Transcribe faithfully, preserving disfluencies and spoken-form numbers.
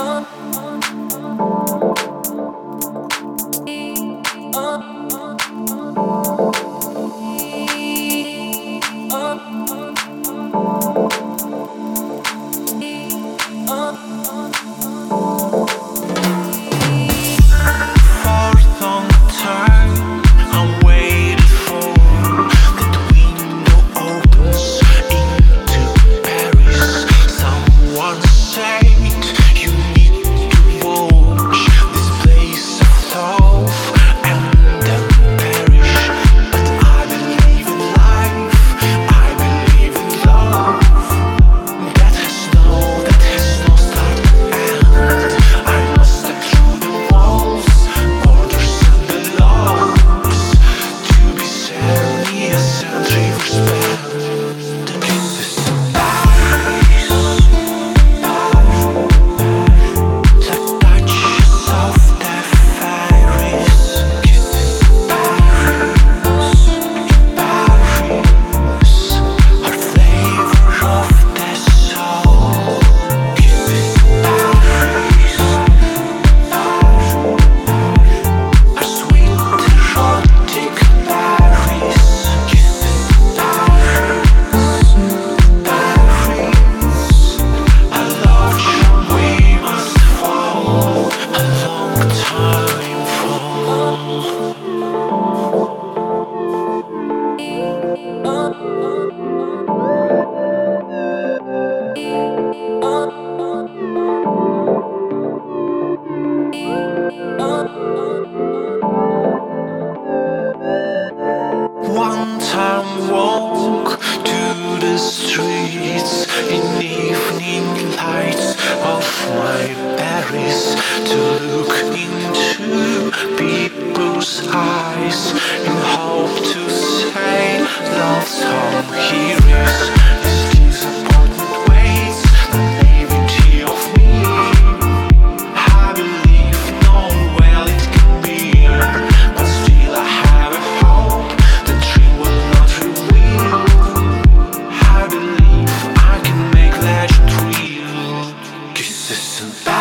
One time walk to the streets in evening lights of my Paris, to look into people's eyes in hope to say love song. Here is this disappointment waits the naivety of me. I believe no well it can be, but still I have a hope the dream will not reveal. I believe I can make legend real. Kisses and